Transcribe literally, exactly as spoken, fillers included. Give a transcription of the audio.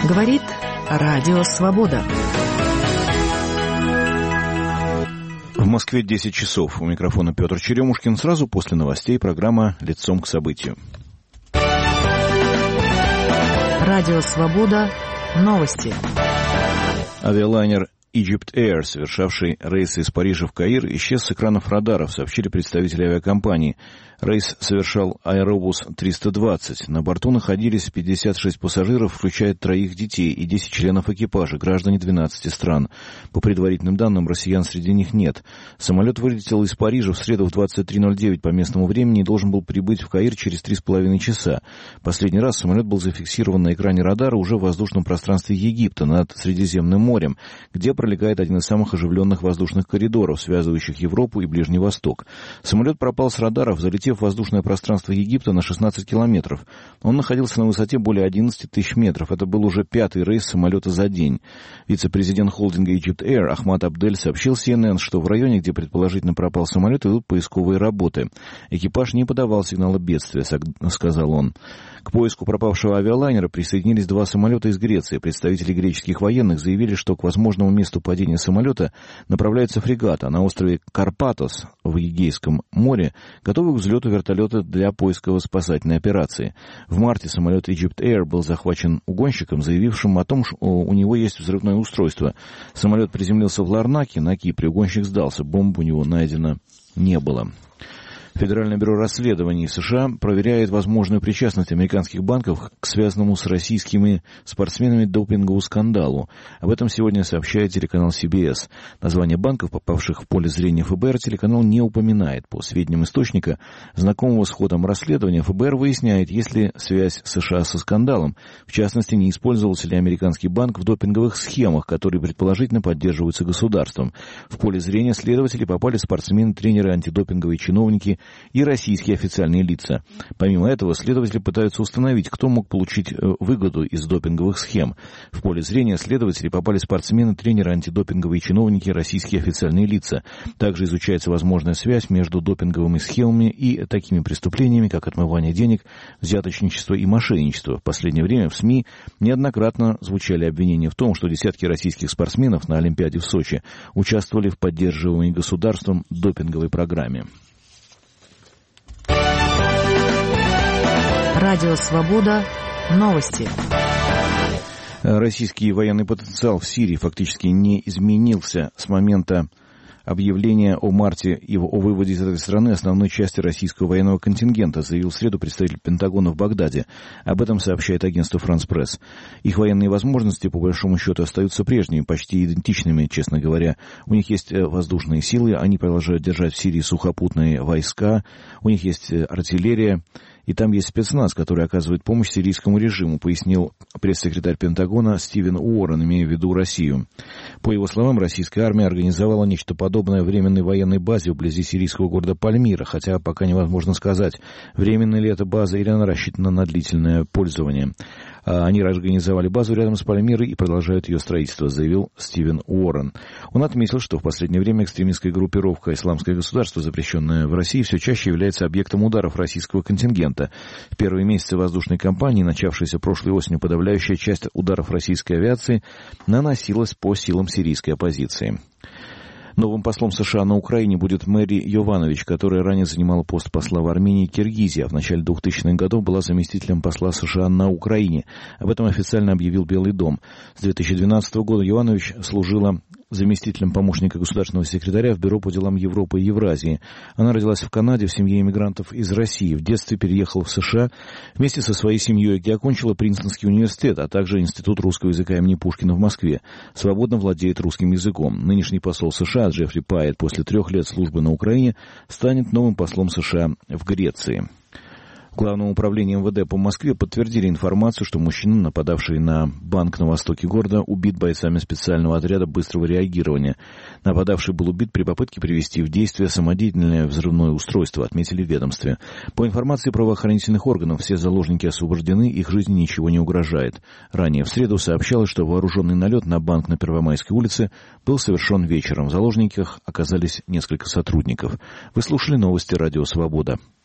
Говорит Радио Свобода. В Москве десять часов. У микрофона Петр Черемушкин. Сразу после новостей программа «Лицом к событию». Радио Свобода. Новости. Авиалайнер Egypt Air, совершавший рейсы из Парижа в Каир, исчез с экранов радаров, сообщили представители авиакомпании. Рейс совершал Аэробус триста двадцать. На борту находились пятьдесят шесть пассажиров, включая троих детей и десять членов экипажа, граждане двенадцати стран. По предварительным данным, россиян среди них нет. Самолет вылетел из Парижа в среду в двадцать три ноль девять по местному времени и должен был прибыть в Каир через три с половиной часа. Последний раз самолет был зафиксирован на экране радара уже в воздушном пространстве Египта над Средиземным морем, где пролегает один из самых оживленных воздушных коридоров, связывающих Европу и Ближний Восток. Самолет пропал с радаров, залетев в воздушное пространство Египта на шестнадцать километров. Он находился на высоте более одиннадцати тысяч метров. Это был уже пятый рейс самолета за день. Вице-президент холдинга Egypt Air Ахмад Абдель сообщил си эн эн, что в районе, где предположительно пропал самолет, идут поисковые работы. Экипаж не подавал сигнала бедствия, сказал он. К поиску пропавшего авиалайнера присоединились два самолета из Греции. Представители греческих военных заявили, что к возможному месту падения самолета направляется фрегат, а на острове Карпатос в Эгейском море готовы к взлету вертолета для поисково-спасательной операции. В марте самолет Egypt Air был захвачен угонщиком, заявившим о том, что у него есть взрывное устройство. Самолет приземлился в Ларнаке, на Кипре. Угонщик сдался, бомб у него найдено не было. Федеральное бюро расследований США проверяет возможную причастность американских банков к связанному с российскими спортсменами допинговому скандалу. Об этом сегодня сообщает телеканал си би эс. Название банков, попавших в поле зрения эф бэ эр, телеканал не упоминает. По сведениям источника, знакомого с ходом расследования, эф бэ эр выясняет, есть ли связь США со скандалом. В частности, не использовался ли американский банк в допинговых схемах, которые предположительно поддерживаются государством. В поле зрения следователей попали спортсмены, тренеры, антидопинговые чиновники и российские официальные лица. Помимо этого, следователи пытаются установить, кто мог получить выгоду из допинговых схем. В поле зрения следователей попали спортсмены, тренеры, антидопинговые чиновники, российские официальные лица. Также изучается возможная связь между допинговыми схемами и такими преступлениями, как отмывание денег, взяточничество и мошенничество. В последнее время в СМИ неоднократно звучали обвинения в том, что десятки российских спортсменов на Олимпиаде в Сочи участвовали в поддерживаемой государством допинговой программе. Радио Свобода. Новости. Российский военный потенциал в Сирии фактически не изменился с момента объявления о марте и о выводе из этой страны основной части российского военного контингента, заявил в среду представитель Пентагона в Багдаде. Об этом сообщает агентство «Франс Пресс». Их военные возможности, по большому счету, остаются прежними, почти идентичными, честно говоря. У них есть воздушные силы, они продолжают держать в Сирии сухопутные войска, у них есть артиллерия, и там есть спецназ, который оказывает помощь сирийскому режиму, пояснил пресс-секретарь Пентагона Стивен Уоррен, имея в виду Россию. По его словам, российская армия организовала нечто подобное временной военной базе вблизи сирийского города Пальмира, хотя пока невозможно сказать, временная ли эта база или она рассчитана на длительное пользование. Они организовали базу рядом с Пальмирой и продолжают ее строительство, заявил Стивен Уоррен. Он отметил, что в последнее время экстремистская группировка «Исламское государство», запрещенное в России, все чаще является объектом ударов российского контингента. В первые месяцы воздушной кампании, начавшейся прошлой осенью, подавляющая часть ударов российской авиации наносилась по силам сирийской оппозиции. Новым послом США на Украине будет Мэри Йованович, которая ранее занимала пост посла в Армении и Киргизии, а в начале двухтысячных годов была заместителем посла США на Украине. Об этом официально объявил Белый дом. С две тысячи двенадцатого года Йованович служила заместителем помощника государственного секретаря в Бюро по делам Европы и Евразии. Она родилась в Канаде в семье иммигрантов из России. В детстве переехала в США вместе со своей семьей, где окончила Принстонский университет, а также Институт русского языка имени Пушкина в Москве. Свободно владеет русским языком. Нынешний посол США Джеффри Пайет после трех лет службы на Украине станет новым послом США в Греции. В Главном управлении эм вэ дэ по Москве подтвердили информацию, что мужчина, нападавший на банк на востоке города, убит бойцами специального отряда быстрого реагирования. Нападавший был убит при попытке привести в действие самодеятельное взрывное устройство, отметили в ведомстве. По информации правоохранительных органов, все заложники освобождены, их жизни ничего не угрожает. Ранее в среду сообщалось, что вооруженный налет на банк на Первомайской улице был совершен вечером. В заложниках оказались несколько сотрудников. Вы слушали новости «Радио Свобода».